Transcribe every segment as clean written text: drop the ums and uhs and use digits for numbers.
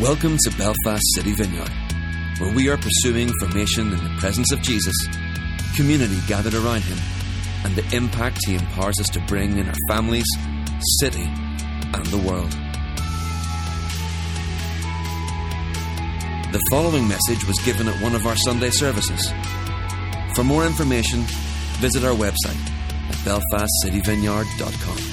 Welcome to Belfast City Vineyard, where we are pursuing formation in the presence of Jesus, community gathered around him, and the impact he empowers us to bring in our families, city, and the world. The following message was given at one of our Sunday services. For more information, visit our website at belfastcityvineyard.com.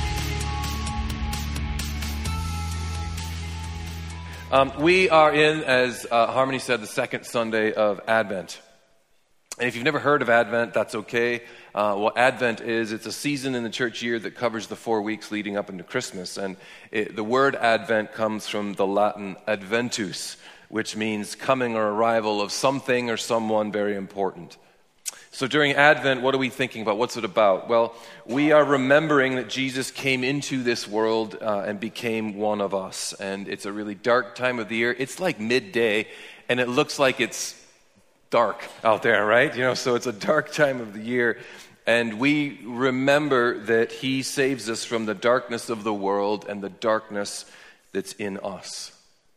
We are in, as Harmony said, the second Sunday of Advent. And if you've never heard of Advent, that's okay. What Advent is, it's a season in the church year that covers the 4 weeks leading up into Christmas. And the word Advent comes from the Latin adventus, which means coming or arrival of something or someone very important. So during Advent, what are we thinking about? What's it about? Well, we are remembering that Jesus came into this world and became one of us. And it's a really dark time of the year. It's like midday, and it looks like it's dark out there, right? So it's a dark time of the year. And we remember that he saves us from the darkness of the world and the darkness that's in us.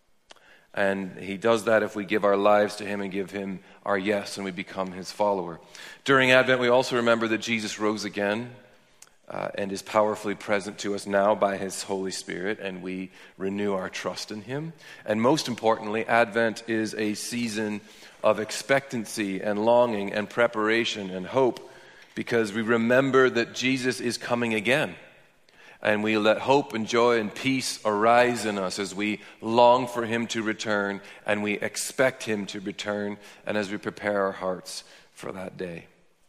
And he does that if we give our lives to him and give him our yes, and we become his follower. During Advent, we also remember that Jesus rose again and is powerfully present to us now by his Holy Spirit, and we renew our trust in him. And most importantly, Advent is a season of expectancy and longing and preparation and hope, because we remember that Jesus is coming again. And we let hope and joy and peace arise in us as we long for him to return, and we expect him to return, and as we prepare our hearts for that day.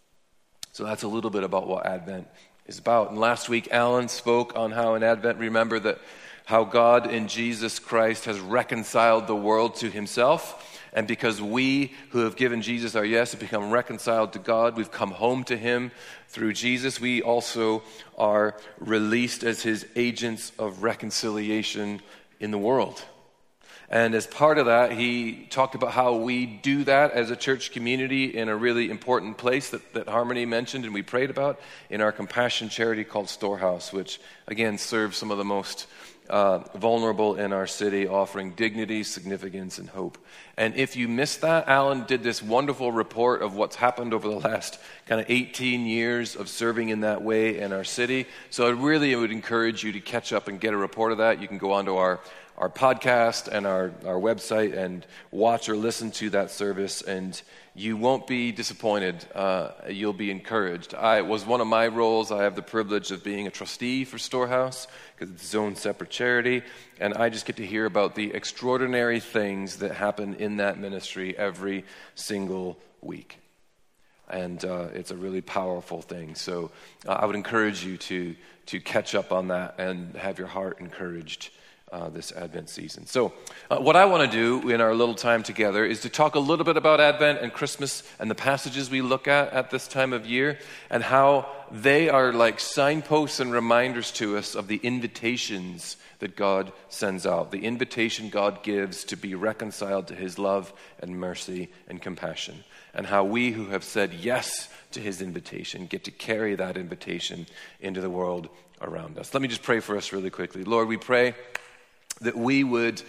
So that's a little bit about what Advent is about. And last week, Alan spoke on how in Advent, remember that how God in Jesus Christ has reconciled the world to himself. And because we who have given Jesus our yes have become reconciled to God, we've come home to him through Jesus, we also are released as his agents of reconciliation in the world. And as part of that, he talked about how we do that as a church community in a really important place that Harmony mentioned and we prayed about in our compassion charity called Storehouse, which again serves some of the most vulnerable in our city, offering dignity, significance, and hope. And if you missed that, Alan did this wonderful report of what's happened over the last kind of 18 years of serving in that way in our city. So I would encourage you to catch up and get a report of that. You can go onto our podcast and our website and watch or listen to that service, and you won't be disappointed. You'll be encouraged. It was one of my roles. I have the privilege of being a trustee for Storehouse because it's its own separate charity, and I just get to hear about the extraordinary things that happen in that ministry every single week. And it's a really powerful thing. So I would encourage you to catch up on that and have your heart encouraged this Advent season. So what I want to do in our little time together is to talk a little bit about Advent and Christmas and the passages we look at this time of year and how they are like signposts and reminders to us of the invitations that God sends out, the invitation God gives to be reconciled to his love and mercy and compassion, and how we who have said yes to his invitation get to carry that invitation into the world around us. Let me just pray for us really quickly. Lord, we pray that we would,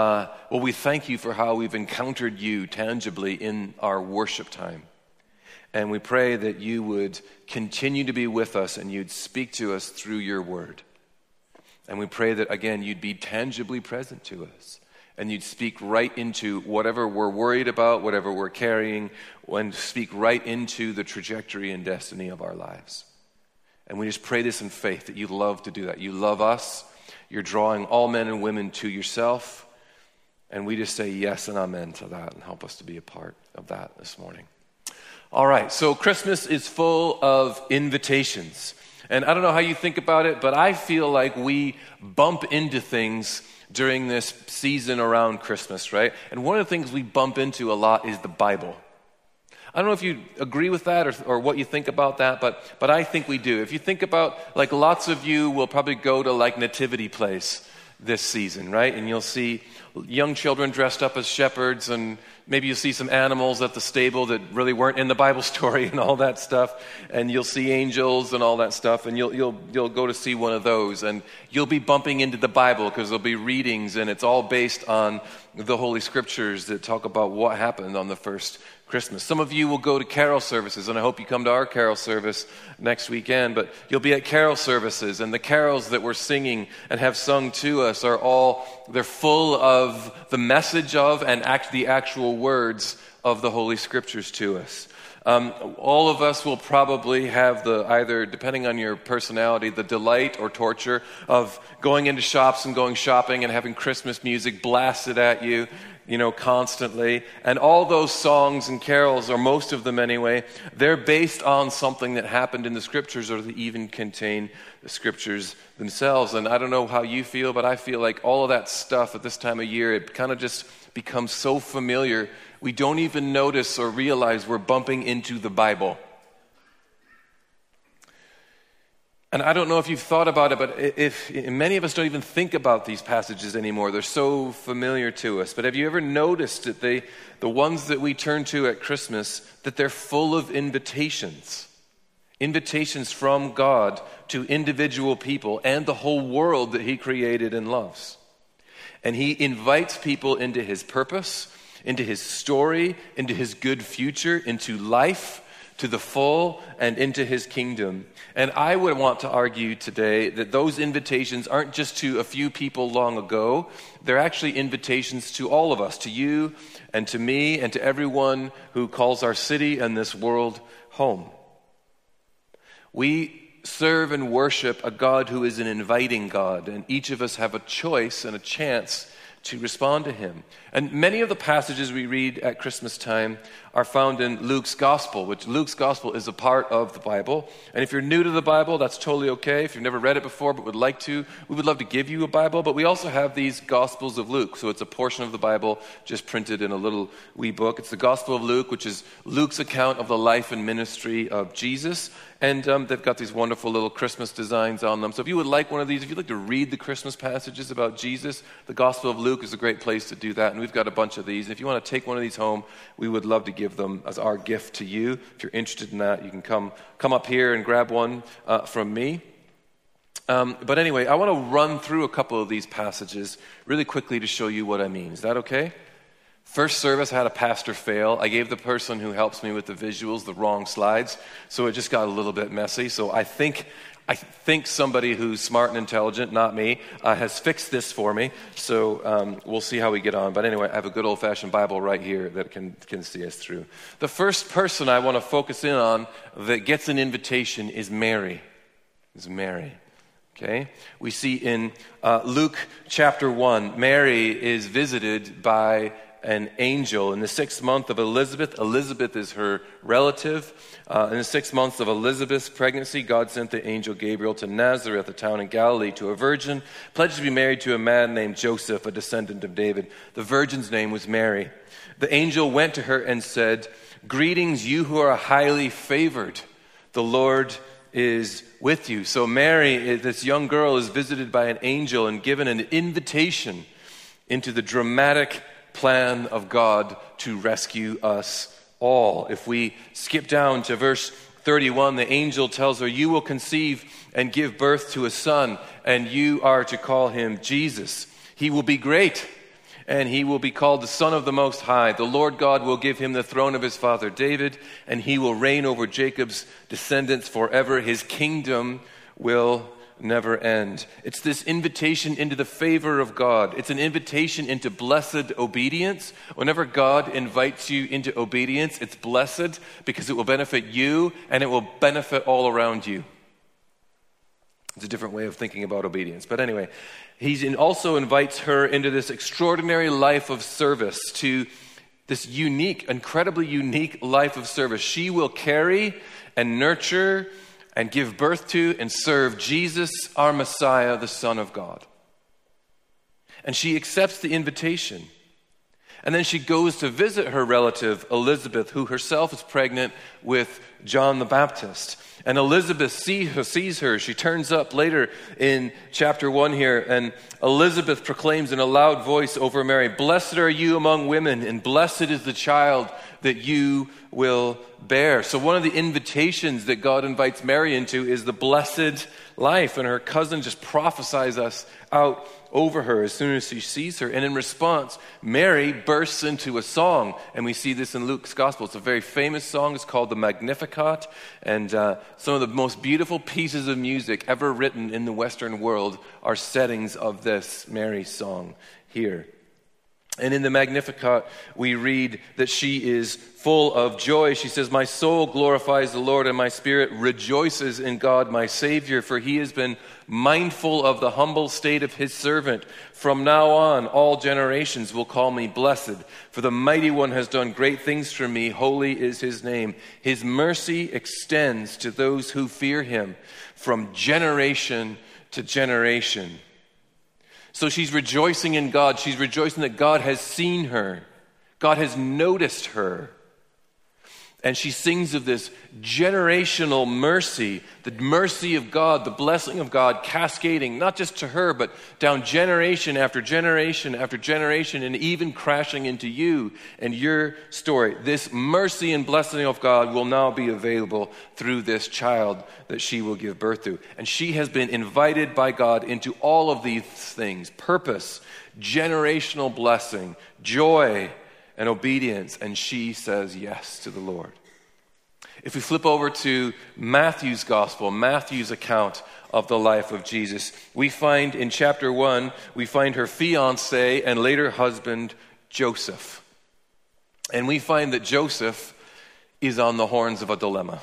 we thank you for how we've encountered you tangibly in our worship time. And we pray that you would continue to be with us and you'd speak to us through your word. And we pray that, again, you'd be tangibly present to us. And you'd speak right into whatever we're worried about, whatever we're carrying, and speak right into the trajectory and destiny of our lives. And we just pray this in faith, that you love to do that. You love us. You're drawing all men and women to yourself. And we just say yes and amen to that and help us to be a part of that this morning. All right, so Christmas is full of invitations. And I don't know how you think about it, but I feel like we bump into things during this season around Christmas, right? And one of the things we bump into a lot is the Bible. I don't know if you agree with that or what you think about that, but I think we do. If you think about, like lots of you will probably go to like Nativity Place this season, right? And you'll see young children dressed up as shepherds, and maybe you'll see some animals at the stable that really weren't in the Bible story and all that stuff. And you'll see angels and all that stuff, and you'll go to see one of those, and you'll be bumping into the Bible because there'll be readings, and it's all based on the Holy Scriptures that talk about what happened on the first Christmas. Some of you will go to carol services, and I hope you come to our carol service next weekend, but you'll be at carol services, and the carols that we're singing and have sung to us they're full of the message of and the actual words of the Holy Scriptures to us. All of us will probably have either, depending on your personality, the delight or torture of going into shops and going shopping and having Christmas music blasted at you, constantly. And all those songs and carols, or most of them anyway, they're based on something that happened in the Scriptures, or they even contain the Scriptures themselves. And I don't know how you feel, but I feel like all of that stuff at this time of year, it kind of just becomes so familiar, we don't even notice or realize we're bumping into the Bible. And I don't know if you've thought about it, but many of us don't even think about these passages anymore. They're so familiar to us. But have you ever noticed that the ones that we turn to at Christmas, that they're full of invitations? Invitations from God to individual people and the whole world that He created and loves. And He invites people into His purpose, into His story, into His good future, into life, to the full, and into His kingdom. And I would want to argue today that those invitations aren't just to a few people long ago. They're actually invitations to all of us, to you and to me and to everyone who calls our city and this world home. We serve and worship a God who is an inviting God, and each of us have a choice and a chance to respond to Him. And many of the passages we read at Christmas time are found in Luke's Gospel, which Luke's Gospel is a part of the Bible. And if you're new to the Bible, that's totally okay. If you've never read it before but would like to, we would love to give you a Bible. But we also have these Gospels of Luke. So it's a portion of the Bible just printed in a little wee book. It's the Gospel of Luke, which is Luke's account of the life and ministry of Jesus. And they've got these wonderful little Christmas designs on them. So if you would like one of these, if you'd like to read the Christmas passages about Jesus, the Gospel of Luke is a great place to do that. And we've got a bunch of these. And if you want to take one of these home, we would love to give them as our gift to you. If you're interested in that, you can come up here and grab one from me. But anyway, I want to run through a couple of these passages really quickly to show you what I mean. Is that okay? First service, I had a pastor fail. I gave the person who helps me with the visuals the wrong slides, so it just got a little bit messy. So I think somebody who's smart and intelligent, not me, has fixed this for me. So we'll see how we get on. But anyway, I have a good old-fashioned Bible right here that can see us through. The first person I want to focus in on that gets an invitation is Mary. Okay? We see in Luke chapter 1, Mary is visited by an angel in the 6th month of Elizabeth. Elizabeth is her relative. In the 6 months of Elizabeth's pregnancy, God sent the angel Gabriel to Nazareth, a town in Galilee, to a virgin pledged to be married to a man named Joseph, a descendant of David. The virgin's name was Mary. The angel went to her and said, "Greetings, you who are highly favored. The Lord is with you." So Mary, this young girl, is visited by an angel and given an invitation into the dramatic plan of God to rescue us all. If we skip down to verse 31, the angel tells her, "You will conceive and give birth to a son, and you are to call him Jesus. He will be great, and he will be called the Son of the Most High. The Lord God will give him the throne of his father David, and he will reign over Jacob's descendants forever. His kingdom will never end." It's this invitation into the favor of God. It's an invitation into blessed obedience. Whenever God invites you into obedience, it's blessed because it will benefit you and it will benefit all around you. It's a different way of thinking about obedience. But anyway, he also invites her into this extraordinary life of service, to this unique, incredibly unique life of service. She will carry and nurture and give birth to and serve Jesus, our Messiah, the Son of God. And she accepts the invitation. And then she goes to visit her relative, Elizabeth, who herself is pregnant with John the Baptist. And Elizabeth sees her. She turns up later in chapter 1 here, and Elizabeth proclaims in a loud voice over Mary, "Blessed are you among women, and blessed is the child that you will bear." So one of the invitations that God invites Mary into is the blessed life. And her cousin just prophesies us out over her as soon as she sees her. And in response, Mary bursts into a song. And we see this in Luke's gospel. It's a very famous song. It's called the Magnificat. And some of the most beautiful pieces of music ever written in the Western world are settings of this Mary song here. And in the Magnificat, we read that she is full of joy. She says, "My soul glorifies the Lord, and my spirit rejoices in God, my Savior, for he has been mindful of the humble state of his servant. From now on, all generations will call me blessed, for the Mighty One has done great things for me. Holy is his name. His mercy extends to those who fear him from generation to generation." So she's rejoicing in God. She's rejoicing that God has seen her. God has noticed her. And she sings of this generational mercy, the mercy of God, the blessing of God cascading, not just to her, but down generation after generation after generation, and even crashing into you and your story. This mercy and blessing of God will now be available through this child that she will give birth to. And she has been invited by God into all of these things: purpose, generational blessing, joy, and obedience, and she says yes to the Lord. If we flip over to Matthew's gospel, Matthew's account of the life of Jesus, we find in chapter 1, we find her fiancé and later husband, Joseph. And we find that Joseph is on the horns of a dilemma.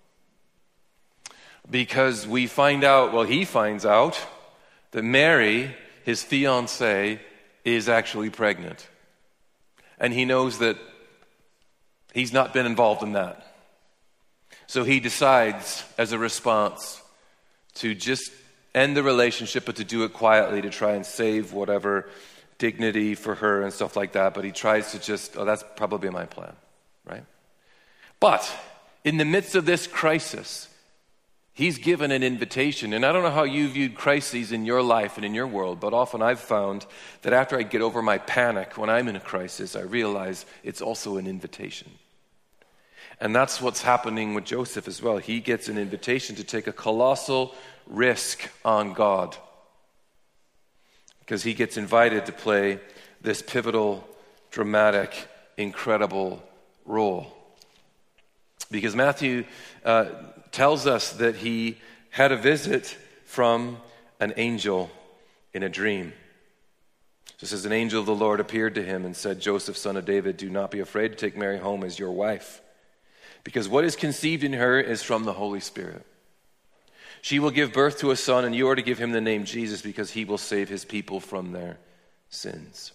Because he finds out that Mary, his fiancée, is actually pregnant. And he knows that he's not been involved in that. So he decides, as a response, to just end the relationship, but to do it quietly, to try and save whatever dignity for her and stuff like that. But he tries to that's probably my plan, right? But in the midst of this crisis, he's given an invitation. And I don't know how you viewed crises in your life and in your world, but often I've found that after I get over my panic when I'm in a crisis, I realize it's also an invitation. And that's what's happening with Joseph as well. He gets an invitation to take a colossal risk on God, because he gets invited to play this pivotal, dramatic, incredible role. Because Matthew tells us that he had a visit from an angel in a dream. So it says, "An angel of the Lord appeared to him and said, 'Joseph, son of David, do not be afraid to take Mary home as your wife, because what is conceived in her is from the Holy Spirit. She will give birth to a son, and you are to give him the name Jesus, because he will save his people from their sins.'"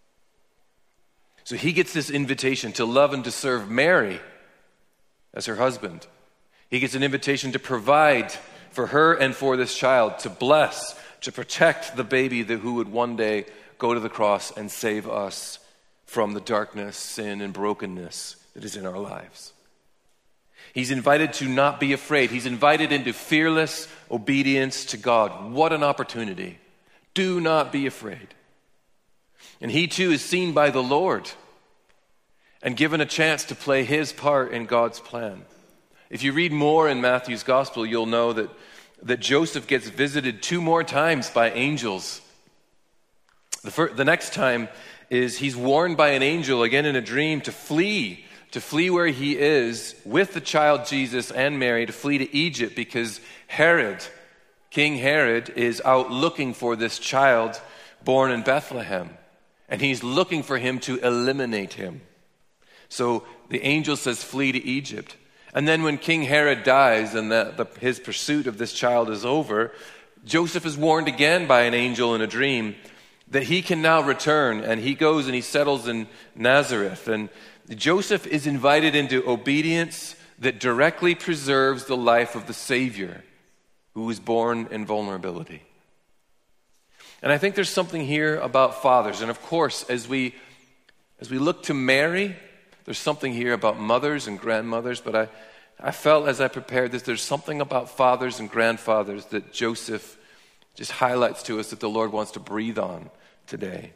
So he gets this invitation to love and to serve Mary as her husband. He gets an invitation to provide for her and for this child, to bless, to protect the baby who would one day go to the cross and save us from the darkness, sin, and brokenness that is in our lives. He's invited to not be afraid. He's invited into fearless obedience to God. What an opportunity. Do not be afraid. And he too is seen by the Lord and given a chance to play his part in God's plan. If you read more in Matthew's gospel, you'll know that Joseph gets visited 2 more times by angels. The next time is he's warned by an angel, again in a dream, to flee where he is with the child Jesus and Mary, to flee to Egypt, because King Herod is out looking for this child born in Bethlehem. And he's looking for him to eliminate him. So the angel says, flee to Egypt. And then when King Herod dies and his pursuit of this child is over, Joseph is warned again by an angel in a dream that he can now return. And he goes and he settles in Nazareth. And Joseph is invited into obedience that directly preserves the life of the Savior, who was born in vulnerability. And I think there's something here about fathers. And of course, as we As we look to Mary, there's something here about mothers and grandmothers, but I felt as I prepared this, there's something about fathers and grandfathers that Joseph just highlights to us that the Lord wants to breathe on today.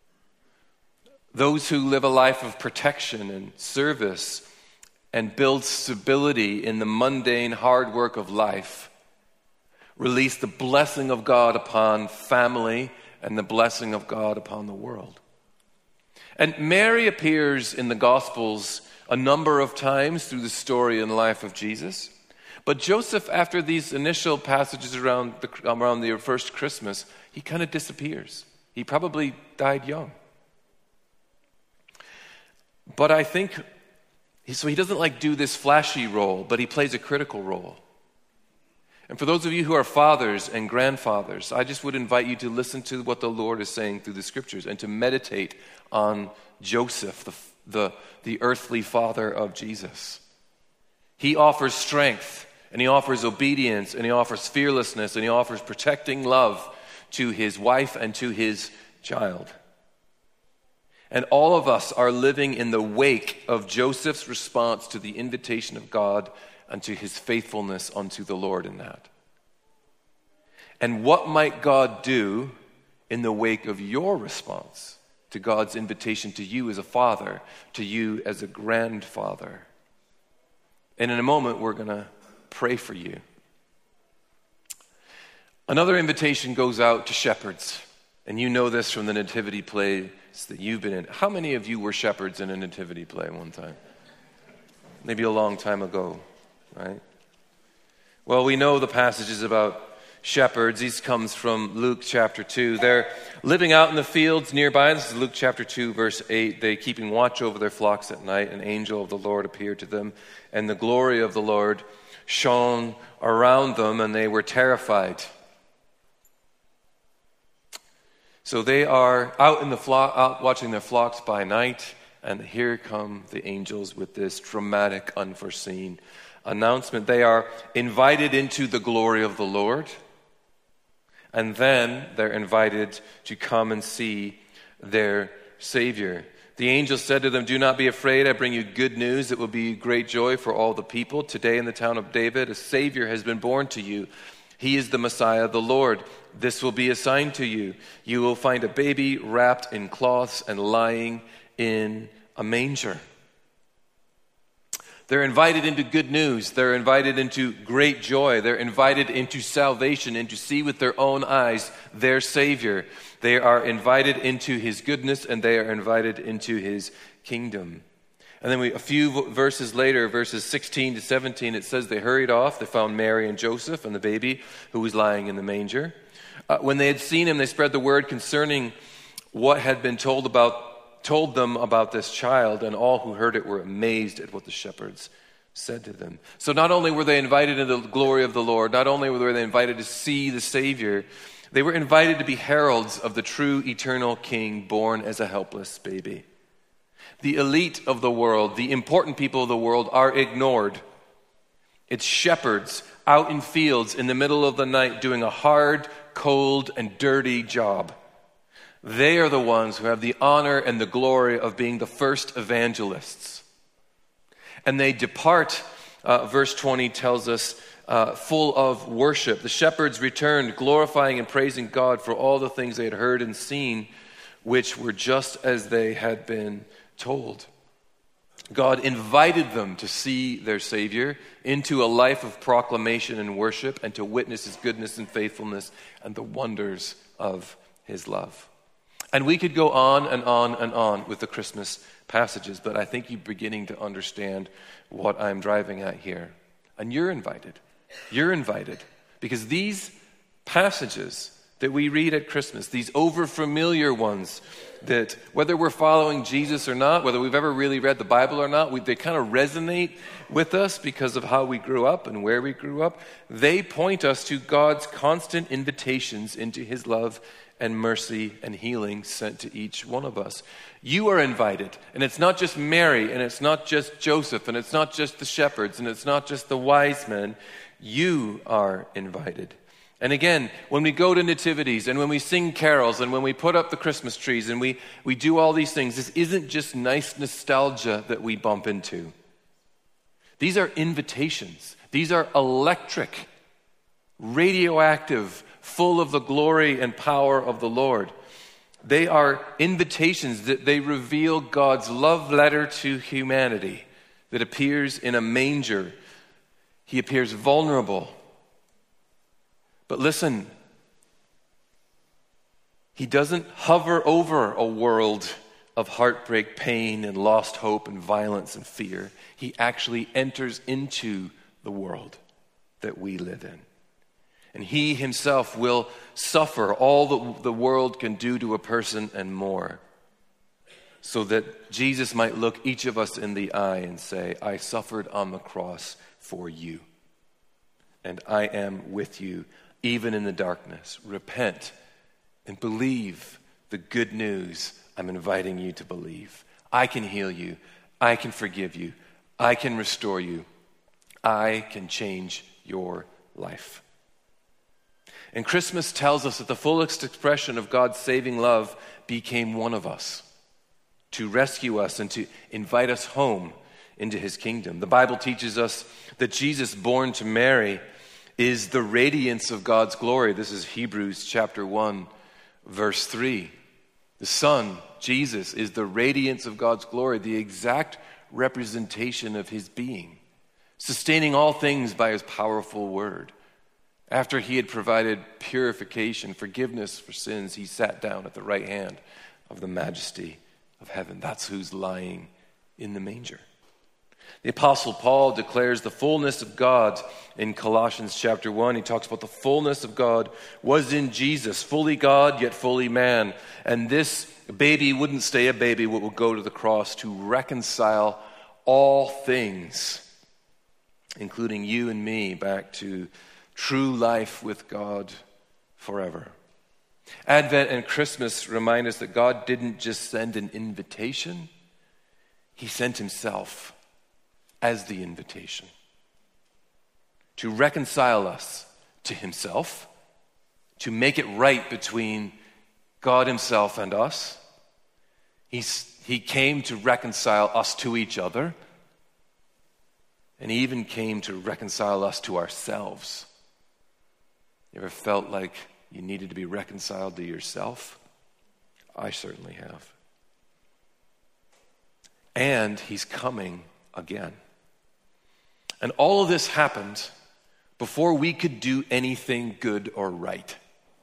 Those who live a life of protection and service and build stability in the mundane hard work of life release the blessing of God upon family and the blessing of God upon the world. And Mary appears in the Gospels a number of times through the story and life of Jesus. But Joseph, after these initial passages around the first Christmas, he kind of disappears. He probably died young. But I think, so he doesn't do this flashy role, but he plays a critical role. And for those of you who are fathers and grandfathers, I just would invite you to listen to what the Lord is saying through the scriptures and to meditate on Joseph, the earthly father of Jesus. He offers strength, and he offers obedience, and he offers fearlessness, and he offers protecting love to his wife and to his child. And all of us are living in the wake of Joseph's response to the invitation of God and to his faithfulness unto the Lord in that. And what might God do in the wake of your response to God's invitation to you as a father, to you as a grandfather? And in a moment, we're going to pray for you. Another invitation goes out to shepherds. And you know this from the nativity plays that you've been in. How many of you were shepherds in a nativity play one time? Maybe a long time ago, right? Well, we know the passages about shepherds. These comes from Luke chapter 2. They're living out in the fields nearby. This is Luke chapter 2, verse 8. They keeping watch over their flocks at night. An angel of the Lord appeared to them, and the glory of the Lord shone around them, and they were terrified. So they are out in the flock, out watching their flocks by night, and here come the angels with this dramatic, unforeseen announcement. They are invited into the glory of the Lord, and then they're invited to come and see their Savior. The angel said to them, "Do not be afraid. I bring you good news. It will be great joy for all the people. Today in the town of David, a Savior has been born to you. He is the Messiah, the Lord. This will be a sign to you. You will find a baby wrapped in cloths and lying in a manger." They're invited into good news. They're invited into great joy. They're invited into salvation and to see with their own eyes their Savior. They are invited into his goodness, and they are invited into his kingdom. And then a few verses later, verses 16 to 17, it says they hurried off. They found Mary and Joseph and the baby who was lying in the manger. When they had seen him, they spread the word concerning what had been told them about this child, and all who heard it were amazed at what the shepherds said to them. So not only were they invited into the glory of the Lord, not only were they invited to see the Savior, they were invited to be heralds of the true eternal King born as a helpless baby. The elite of the world, the important people of the world are ignored. It's shepherds out in fields in the middle of the night doing a hard, cold, and dirty job. They are the ones who have the honor and the glory of being the first evangelists. And they depart, verse 20 tells us, full of worship. The shepherds returned, glorifying and praising God for all the things they had heard and seen, which were just as they had been told. God invited them to see their Savior, into a life of proclamation and worship, and to witness his goodness and faithfulness and the wonders of his love. And we could go on and on and on with the Christmas passages, but I think you're beginning to understand what I'm driving at here. And you're invited. You're invited. Because these passages that we read at Christmas, these over-familiar ones, that whether we're following Jesus or not, whether we've ever really read the Bible or not, they kind of resonate with us because of how we grew up and where we grew up. They point us to God's constant invitations into his love and mercy and healing sent to each one of us. You are invited, and it's not just Mary, and it's not just Joseph, and it's not just the shepherds, and it's not just the wise men. You are invited. And again, when we go to nativities and when we sing carols and when we put up the Christmas trees and we do all these things, this isn't just nice nostalgia that we bump into. These are invitations. These are electric, radioactive, full of the glory and power of the Lord. They are invitations that they reveal God's love letter to humanity that appears in a manger. He appears vulnerable. But listen, he doesn't hover over a world of heartbreak, pain, and lost hope, and violence and fear. He actually enters into the world that we live in. And he himself will suffer all that the world can do to a person and more, so that Jesus might look each of us in the eye and say, I suffered on the cross for you, and I am with you even in the darkness. Repent and believe the good news I'm inviting you to believe. I can heal you. I can forgive you. I can restore you. I can change your life. And Christmas tells us that the fullest expression of God's saving love became one of us to rescue us and to invite us home into his kingdom. The Bible teaches us that Jesus, born to Mary, is the radiance of God's glory. This is Hebrews chapter 1, verse 3. The Son, Jesus, is the radiance of God's glory, the exact representation of his being, sustaining all things by his powerful word. After he had provided purification, forgiveness for sins, he sat down at the right hand of the majesty of heaven. That's who's lying in the manger. The Apostle Paul declares the fullness of God in Colossians chapter 1. He talks about the fullness of God was in Jesus, fully God yet fully man. And this baby wouldn't stay a baby, but would go to the cross to reconcile all things, including you and me, back to true life with God forever. Advent and Christmas remind us that God didn't just send an invitation, he sent himself as the invitation to reconcile us to himself, to make it right between God himself and us. He came to reconcile us to each other, and he even came to reconcile us to ourselves. You ever felt like you needed to be reconciled to yourself? I certainly have. And he's coming again. And all of this happened before we could do anything good or right.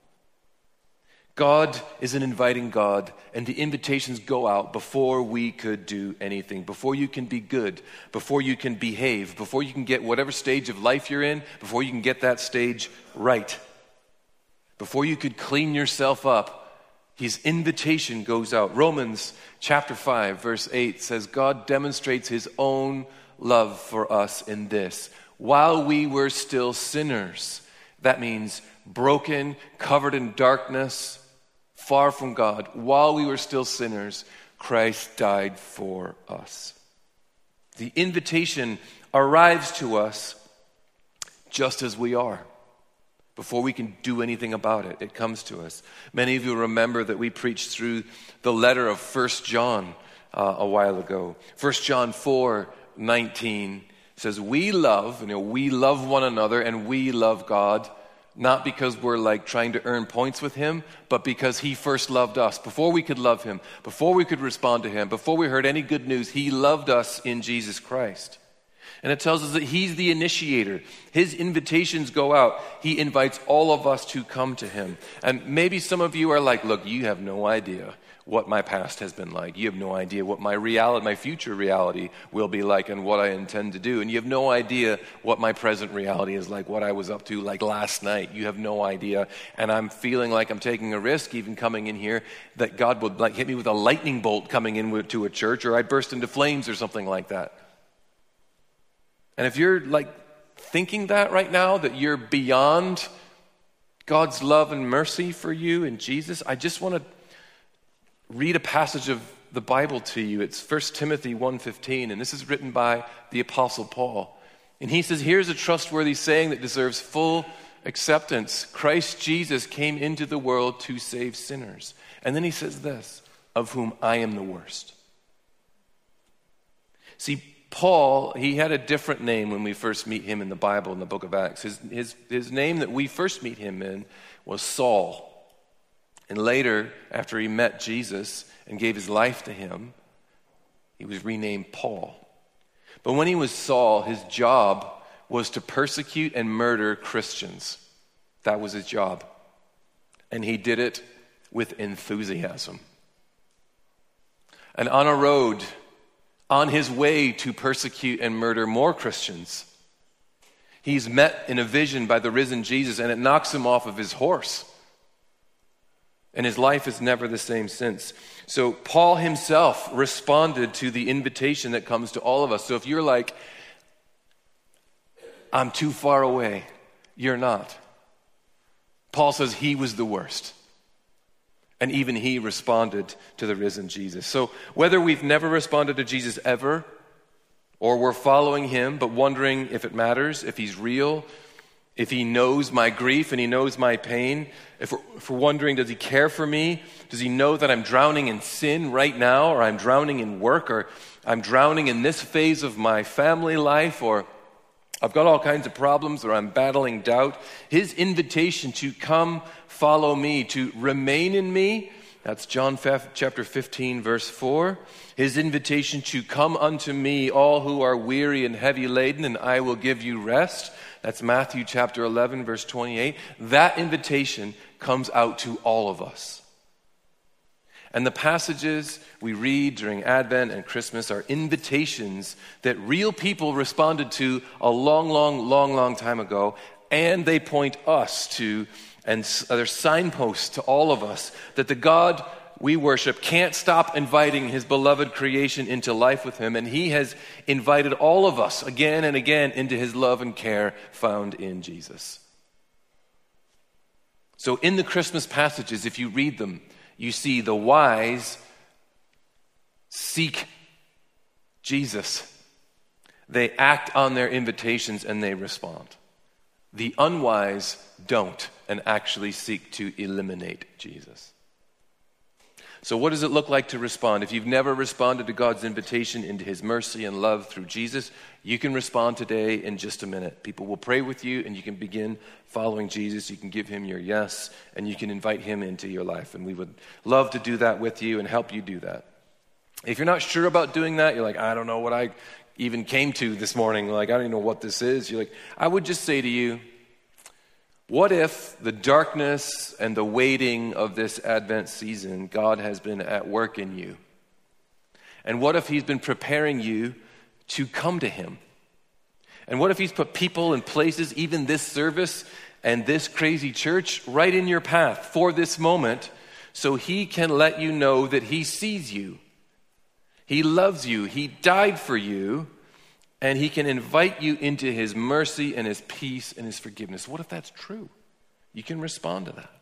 God is an inviting God, and the invitations go out before we could do anything, before you can be good, before you can behave, before you can get whatever stage of life you're in, before you can get that stage right. Before you could clean yourself up, his invitation goes out. Romans chapter 5, verse 8 says, God demonstrates his own love for us in this: while we were still sinners, that means broken, covered in darkness, far from God, while we were still sinners, Christ died for us. The invitation arrives to us just as we are. Before we can do anything about it, it comes to us. Many of you remember that we preached through the letter of 1 John a while ago. 1 John 4:19 says, we love one another and we love God, not because we're like trying to earn points with him, but because he first loved us. Before we could love him, before we could respond to him, before we heard any good news, he loved us in Jesus Christ. And it tells us that he's the initiator. His invitations go out. He invites all of us to come to him. And maybe some of you are like, look, you have no idea what my past has been like. You have no idea what my future reality will be like and what I intend to do. And you have no idea what my present reality is like, what I was up to like last night. You have no idea. And I'm feeling like I'm taking a risk even coming in here that God would like hit me with a lightning bolt coming into a church, or I'd burst into flames or something like that. And if you're like thinking that right now, that you're beyond God's love and mercy for you in Jesus, I just want to read a passage of the Bible to you. It's 1 Timothy 1:15, and this is written by the Apostle Paul. And he says, here's a trustworthy saying that deserves full acceptance. Christ Jesus came into the world to save sinners. And then he says this, of whom I am the worst. See, Paul, he had a different name when we first meet him in the Bible in the book of Acts. His name that we first meet him in was Saul. And later, after he met Jesus and gave his life to him, he was renamed Paul. But when he was Saul, his job was to persecute and murder Christians. That was his job. And he did it with enthusiasm. And on a road, on his way to persecute and murder more Christians, he's met in a vision by the risen Jesus, and it knocks him off of his horse. And his life is never the same since. So Paul himself responded to the invitation that comes to all of us. So if you're like, I'm too far away, you're not. Paul says he was the worst. And even he responded to the risen Jesus. So whether we've never responded to Jesus ever, or we're following him but wondering if it matters, if he's real, if he knows my grief and he knows my pain, if we're wondering, does he care for me? Does he know that I'm drowning in sin right now, or I'm drowning in work, or I'm drowning in this phase of my family life, or I've got all kinds of problems, or I'm battling doubt? His invitation to come follow me, to remain in me, that's John chapter 15, verse 4. His invitation to come unto me, all who are weary and heavy laden, and I will give you rest. That's Matthew chapter 11, verse 28. That invitation comes out to all of us. And the passages we read during Advent and Christmas are invitations that real people responded to a long time ago, and they point us to, and they're signposts to all of us, that the God we worship can't stop inviting his beloved creation into life with him, and he has invited all of us again and again into his love and care found in Jesus. So in the Christmas passages, if you read them, you see the wise seek Jesus. They act on their invitations and they respond. The unwise don't and actually seek to eliminate Jesus. So what does it look like to respond? If you've never responded to God's invitation into his mercy and love through Jesus, you can respond today in just a minute. People will pray with you and you can begin following Jesus. You can give him your yes and you can invite him into your life. And we would love to do that with you and help you do that. If you're not sure about doing that, you're like, I don't know what I even came to this morning. Like, I don't even know what this is. You're like, I would just say to you, what if the darkness and the waiting of this Advent season, God has been at work in you? And what if he's been preparing you to come to him? And what if he's put people and places, even this service and this crazy church, right in your path for this moment, so he can let you know that he sees you, he loves you, he died for you, and he can invite you into his mercy and his peace and his forgiveness. What if that's true? You can respond to that.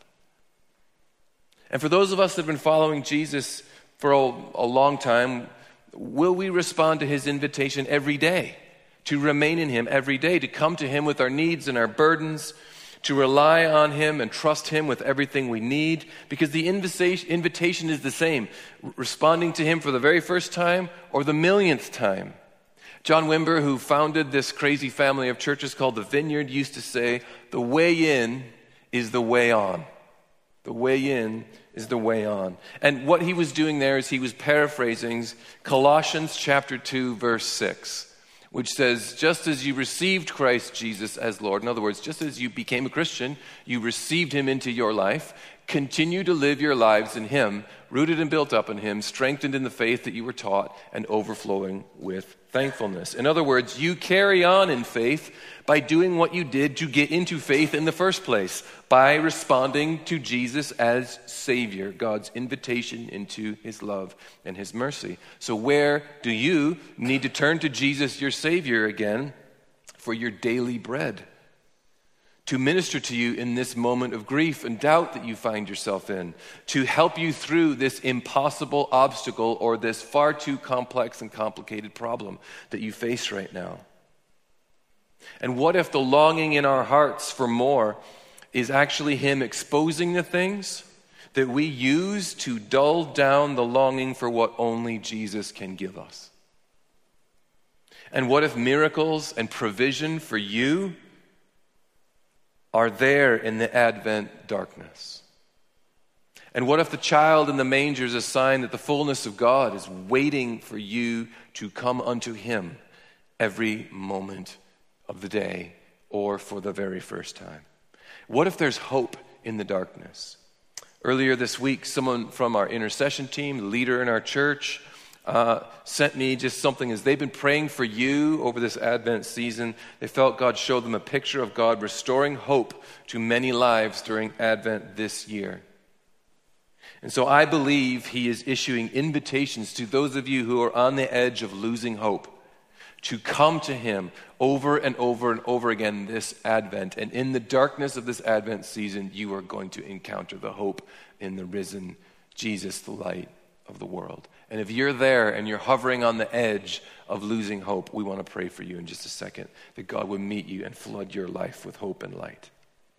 And for those of us that have been following Jesus for a long time, will we respond to his invitation every day? To remain in him every day, to come to him with our needs and our burdens, to rely on him and trust him with everything we need? Because the invitation is the same. Responding to him for the very first time or the millionth time. John Wimber, who founded this crazy family of churches called the Vineyard, used to say, the way in is the way on. The way in is the way on. And what he was doing there is he was paraphrasing Colossians chapter 2, verse 6, which says, just as you received Christ Jesus as Lord, in other words, just as you became a Christian, you received him into your life, continue to live your lives in him, rooted and built up in him, strengthened in the faith that you were taught, and overflowing with thankfulness. In other words, you carry on in faith by doing what you did to get into faith in the first place, by responding to Jesus as Savior, God's invitation into his love and his mercy. So where do you need to turn to Jesus, your Savior, again for your daily bread? To minister to you in this moment of grief and doubt that you find yourself in, to help you through this impossible obstacle or this far too complex and complicated problem that you face right now. And what if the longing in our hearts for more is actually him exposing the things that we use to dull down the longing for what only Jesus can give us? And what if miracles and provision for you are there in the Advent darkness? And what if the child in the manger is a sign that the fullness of God is waiting for you to come unto him every moment of the day or for the very first time? What if there's hope in the darkness? Earlier this week, someone from our intercession team, the leader in our church, sent me just something as they've been praying for you over this Advent season. They felt God showed them a picture of God restoring hope to many lives during Advent this year. And so I believe he is issuing invitations to those of you who are on the edge of losing hope to come to him over and over and over again this Advent. And in the darkness of this Advent season, you are going to encounter the hope in the risen Jesus, the light of the world. And if you're there and you're hovering on the edge of losing hope, we want to pray for you in just a second, that God would meet you and flood your life with hope and light.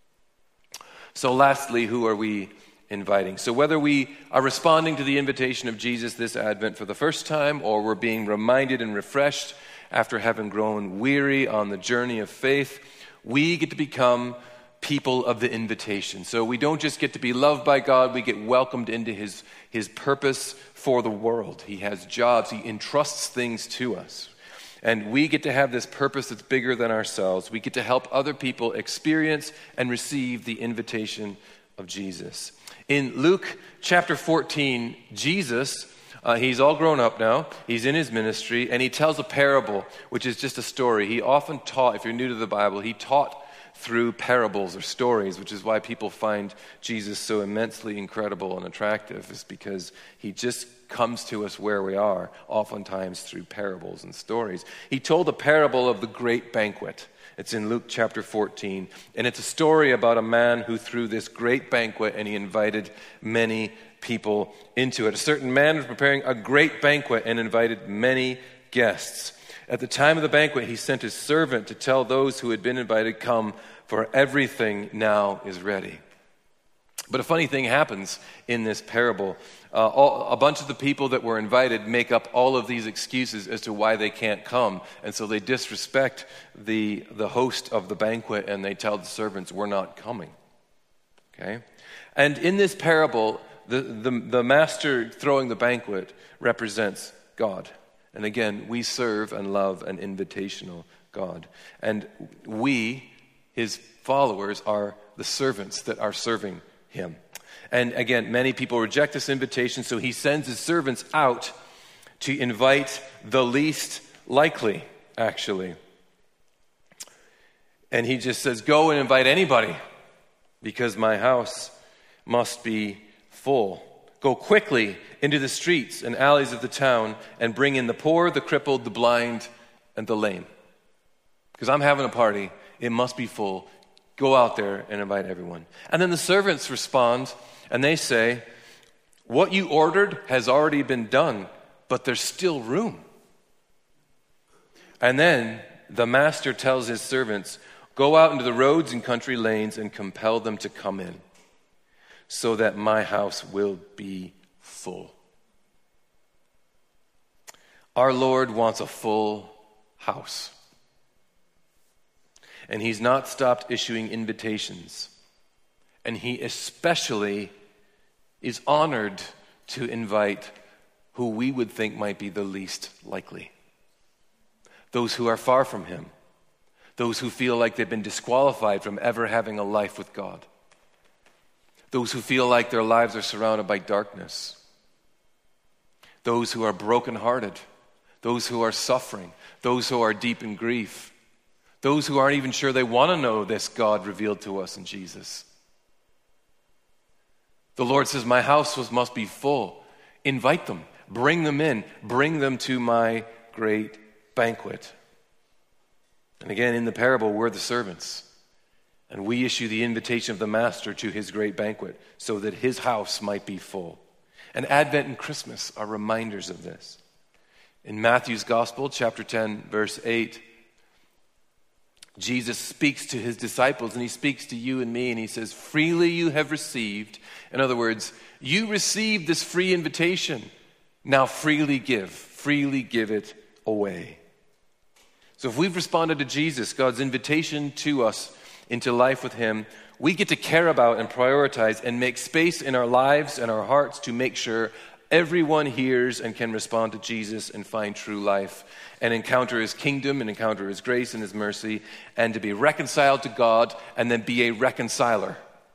So lastly, who are we inviting? So whether we are responding to the invitation of Jesus this Advent for the first time, or we're being reminded and refreshed after having grown weary on the journey of faith, we get to become people of the invitation. So we don't just get to be loved by God, we get welcomed into his purpose for the world. He has jobs, he entrusts things to us. And we get to have this purpose that's bigger than ourselves. We get to help other people experience and receive the invitation of Jesus. In Luke chapter 14, Jesus, he's all grown up now, he's in his ministry, and he tells a parable, which is just a story. He often taught, if you're new to the Bible, he taught through parables or stories, which is why people find Jesus so immensely incredible and attractive, is because he just comes to us where we are, oftentimes through parables and stories. He told a parable of the great banquet. It's in Luke chapter 14, and it's a story about a man who threw this great banquet and he invited many people into it. A certain man was preparing a great banquet and invited many guests. At the time of the banquet, he sent his servant to tell those who had been invited, "Come, for everything now is ready." But a funny thing happens in this parable. A bunch of the people that were invited make up all of these excuses as to why they can't come. And so they disrespect the host of the banquet and they tell the servants, "We're not coming." Okay? And in this parable, the master throwing the banquet represents God. And again, we serve and love an invitational God. And we, his followers, are the servants that are serving him. And again, many people reject this invitation, so he sends his servants out to invite the least likely, actually. And he just says, "Go and invite anybody, because my house must be full. Go quickly into the streets and alleys of the town and bring in the poor, the crippled, the blind, and the lame. Because I'm having a party, it must be full. Go out there and invite everyone." And then the servants respond and they say, "What you ordered has already been done, but there's still room." And then the master tells his servants, "Go out into the roads and country lanes and compel them to come in, so that my house will be full." Our Lord wants a full house. And he's not stopped issuing invitations. And he especially is honored to invite who we would think might be the least likely. Those who are far from him. Those who feel like they've been disqualified from ever having a life with God. Those who feel like their lives are surrounded by darkness. Those who are brokenhearted. Those who are suffering. Those who are deep in grief. Those who aren't even sure they want to know this God revealed to us in Jesus. The Lord says, "My house must be full." Invite them. Bring them in. Bring them to my great banquet. And again, in the parable, we're the servants. And we issue the invitation of the master to his great banquet so that his house might be full. And Advent and Christmas are reminders of this. In Matthew's Gospel, chapter 10, verse 8, Jesus speaks to his disciples, and he speaks to you and me, and he says, freely you have received. In other words, you received this free invitation. Now freely give it away. So if we've responded to Jesus, God's invitation to us into life with him, we get to care about and prioritize and make space in our lives and our hearts to make sure everyone hears and can respond to Jesus and find true life and encounter his kingdom and encounter his grace and his mercy, and to be reconciled to God and then be a reconciler.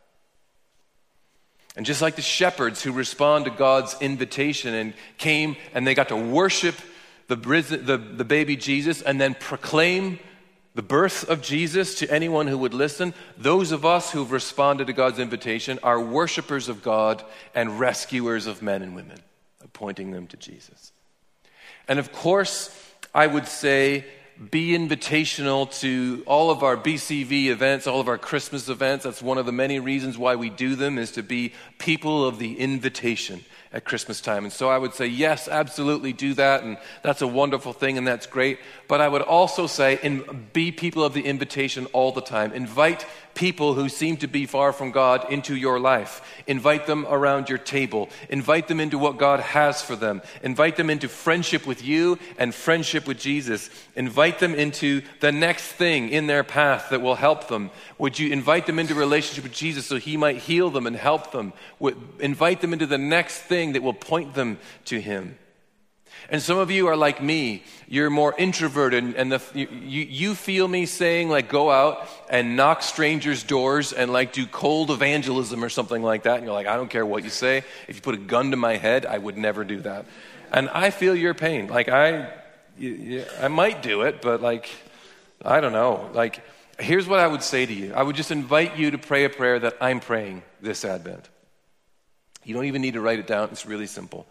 And just like the shepherds who respond to God's invitation and came and they got to worship the baby Jesus and then proclaim the birth of Jesus to anyone who would listen, those of us who've responded to God's invitation are worshipers of God and rescuers of men and women, pointing them to Jesus. And of course, I would say be invitational to all of our BCV events, all of our Christmas events. That's one of the many reasons why we do them, is to be people of the invitation at Christmas time. And so I would say, yes, absolutely do that, and that's a wonderful thing, and that's great. But I would also say, be people of the invitation all the time. Invite people who seem to be far from God into your life. Invite them around your table. Invite them into what God has for them. Invite them into friendship with you and friendship with Jesus. Invite them into the next thing in their path that will help them. Would you invite them into relationship with Jesus so he might heal them and help them? Invite them into the next thing that will point them to him. And some of you are like me. You're more introverted, and you feel me saying, like, go out and knock strangers' doors and like do cold evangelism or something like that. And you're like, I don't care what you say. If you put a gun to my head, I would never do that. And I feel your pain. Like, I might do it, but like, I don't know. Like, here's what I would say to you. I would just invite you to pray a prayer that I'm praying this Advent. You don't even need to write it down. It's really simple.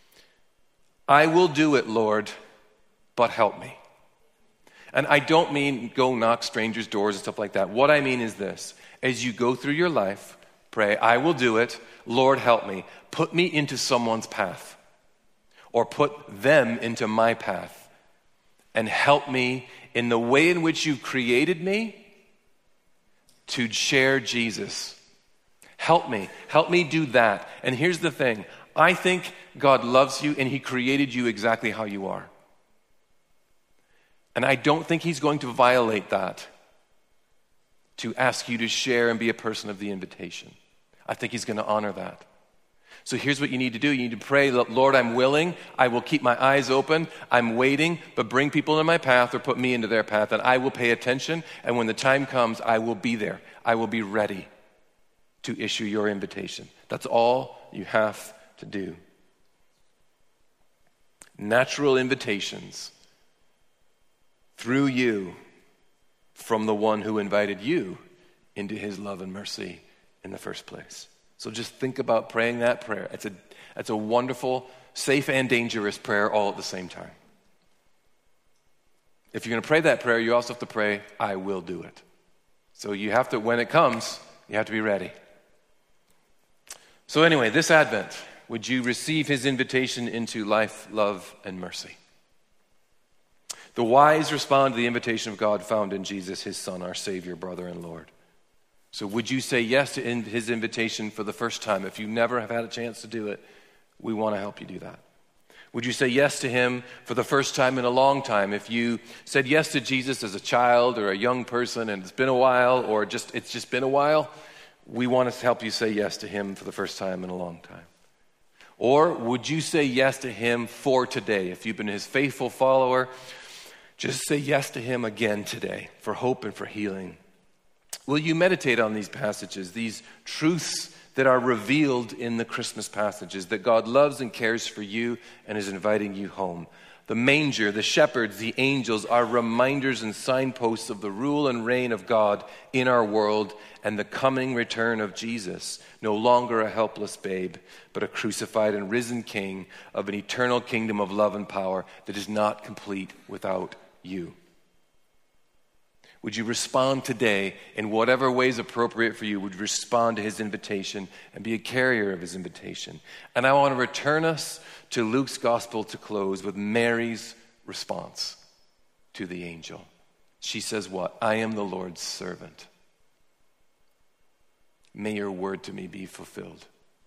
I will do it, Lord, but help me. And I don't mean go knock strangers' doors and stuff like that. What I mean is this. As you go through your life, pray, I will do it. Lord, help me. Put me into someone's path. Or put them into my path. And help me in the way in which you've created me to share Jesus. Help me. Help me do that. And here's the thing. I think God loves you and he created you exactly how you are. And I don't think he's going to violate that to ask you to share and be a person of the invitation. I think he's going to honor that. So here's what you need to do. You need to pray, Lord, I'm willing. I will keep my eyes open. I'm waiting, but bring people into my path or put me into their path, and I will pay attention. And when the time comes, I will be there. I will be ready to issue your invitation. That's all you have to do. Natural invitations through you from the one who invited you into his love and mercy in the first place. So just think about praying that prayer. It's a wonderful, safe and dangerous prayer all at the same time. If you're going to pray that prayer, you also have to pray, I will do it. So you have to, when it comes, you have to be ready. So anyway, this Advent, would you receive his invitation into life, love, and mercy? The wise respond to the invitation of God found in Jesus, his Son, our Savior, brother, and Lord. So would you say yes to his invitation for the first time? If you never have had a chance to do it, we want to help you do that. Would you say yes to him for the first time in a long time? If you said yes to Jesus as a child or a young person and it's been a while, or it's just been a while, we want to help you say yes to him for the first time in a long time. Or would you say yes to him for today? If you've been his faithful follower, just say yes to him again today for hope and for healing. Will you meditate on these passages, these truths that are revealed in the Christmas passages, that God loves and cares for you and is inviting you home? The manger, the shepherds, the angels are reminders and signposts of the rule and reign of God in our world and the coming return of Jesus, no longer a helpless babe, but a crucified and risen king of an eternal kingdom of love and power that is not complete without you. Would you respond today in whatever way is appropriate for you? Would you respond to his invitation and be a carrier of his invitation? And I want to return us to Luke's gospel to close with Mary's response to the angel. She says what? I am the Lord's servant. May your word to me be fulfilled.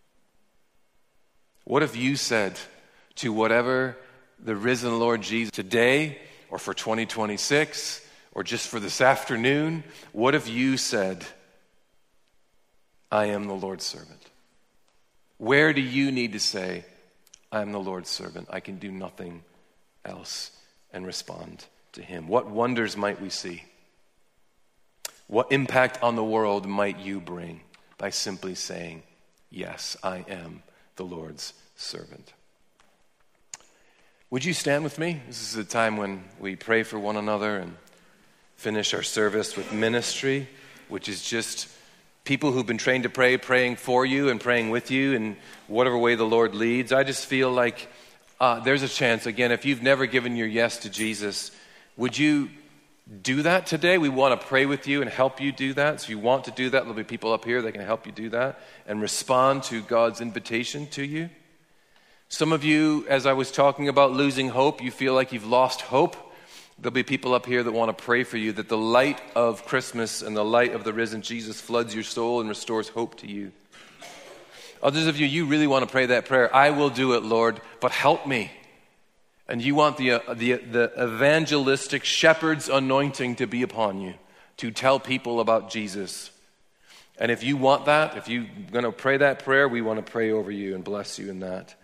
What if you said to whatever the risen Lord Jesus today, or for 2026, or just for this afternoon, what if you said, I am the Lord's servant? Where do you need to say, I am the Lord's servant, I can do nothing else, and respond to him? What wonders might we see? What impact on the world might you bring by simply saying, yes, I am the Lord's servant? Would you stand with me? This is a time when we pray for one another and finish our service with ministry, which is just people who've been trained to pray, praying for you and praying with you in whatever way the Lord leads. I just feel like there's a chance, again, if you've never given your yes to Jesus, would you do that today? We want to pray with you and help you do that. So if you want to do that, there'll be people up here that can help you do that and respond to God's invitation to you. Some of you, as I was talking about losing hope, you feel like you've lost hope. There'll be people up here that want to pray for you, that the light of Christmas and the light of the risen Jesus floods your soul and restores hope to you. Others of you, you really want to pray that prayer. I will do it, Lord, but help me. And you want the evangelistic shepherd's anointing to be upon you, to tell people about Jesus. And if you want that, if you're going to pray that prayer, we want to pray over you and bless you in that.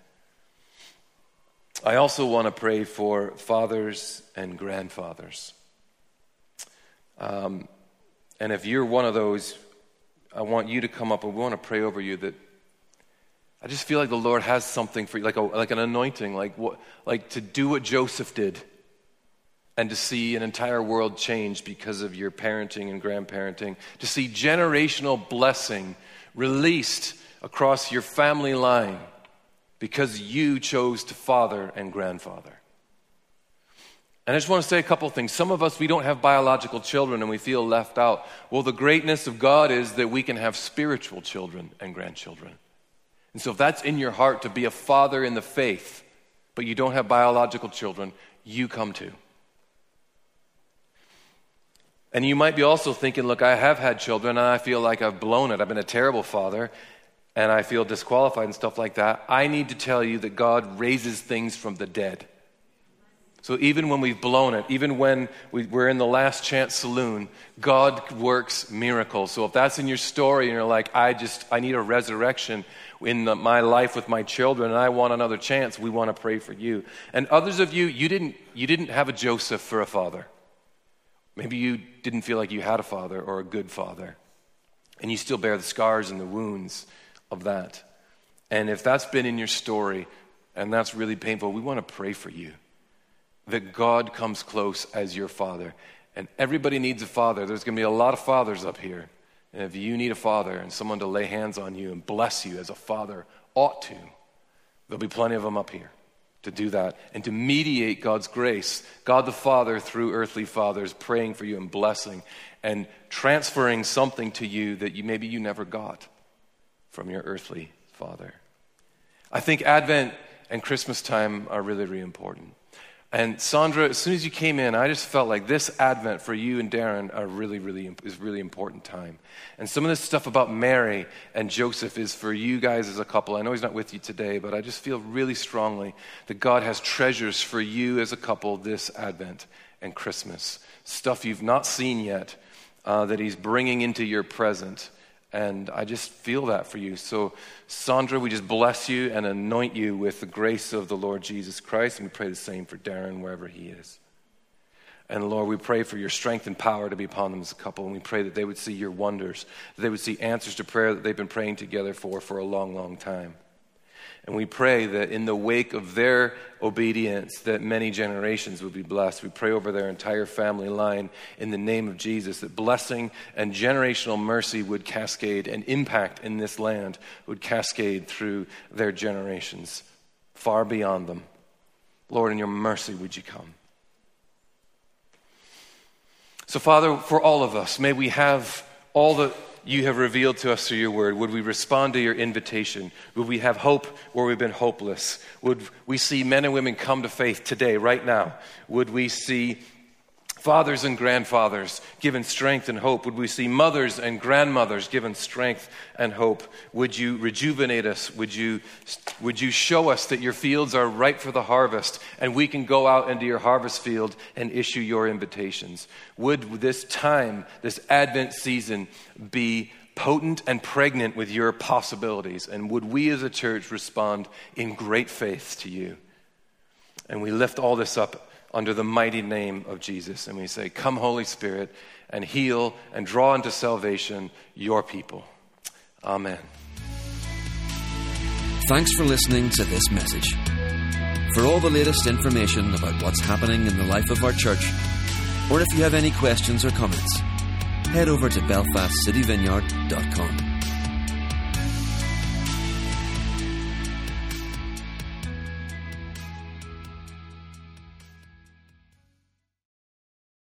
I also want to pray for fathers and grandfathers. And if you're one of those, I want you to come up and we want to pray over you. That I just feel like the Lord has something for you, like an anointing, like to do what Joseph did and to see an entire world change because of your parenting and grandparenting, to see generational blessing released across your family line because you chose to father and grandfather. And I just want to say a couple things. Some of us, we don't have biological children and we feel left out. Well, the greatness of God is that we can have spiritual children and grandchildren. And so if that's in your heart to be a father in the faith, but you don't have biological children, you come too. And you might be also thinking, look, I have had children and I feel like I've blown it. I've been a terrible father and I feel disqualified and stuff like that. I need to tell you that God raises things from the dead. So even when we've blown it, even when we're in the last chance saloon, God works miracles. So if that's in your story and you're like, I need a resurrection in my life with my children and I want another chance, we want to pray for you. And others of you, you didn't have a Joseph for a father. Maybe you didn't feel like you had a father or a good father. And you still bear the scars and the wounds of that. And if that's been in your story and that's really painful, we want to pray for you. That God comes close as your father. And everybody needs a father. There's going to be a lot of fathers up here. And if you need a father and someone to lay hands on you and bless you as a father ought to, there'll be plenty of them up here to do that and to mediate God's grace. God the Father through earthly fathers praying for you and blessing and transferring something to you that maybe you never got from your earthly father. I think Advent and Christmas time are really, really important. And Sandra, as soon as you came in, I just felt like this Advent for you and Darren is really important time. And some of this stuff about Mary and Joseph is for you guys as a couple. I know he's not with you today, but I just feel really strongly that God has treasures for you as a couple this Advent and Christmas. Stuff you've not seen yet that he's bringing into your present. And I just feel that for you. So, Sandra, we just bless you and anoint you with the grace of the Lord Jesus Christ. And we pray the same for Darren, wherever he is. And Lord, we pray for your strength and power to be upon them as a couple. And we pray that they would see your wonders, that they would see answers to prayer that they've been praying together for a long, long time. And we pray that in the wake of their obedience, that many generations would be blessed. We pray over their entire family line in the name of Jesus, that blessing and generational mercy would cascade and impact in this land would cascade through their generations, far beyond them. Lord, in your mercy, would you come? So, Father, for all of us, may we have all that you have revealed to us through your word. Would we respond to your invitation? Would we have hope where we've been hopeless? Would we see men and women come to faith today, right now? Would we see fathers and grandfathers given strength and hope? Would we see mothers and grandmothers given strength and hope? Would you rejuvenate us? Would you show us that your fields are ripe for the harvest and we can go out into your harvest field and issue your invitations? Would this time, this Advent season, be potent and pregnant with your possibilities? And would we as a church respond in great faith to you? And we lift all this up under the mighty name of Jesus. And we say, come Holy Spirit, and heal and draw into salvation your people. Amen. Thanks for listening to this message. For all the latest information about what's happening in the life of our church, or if you have any questions or comments, head over to belfastcityvineyard.com.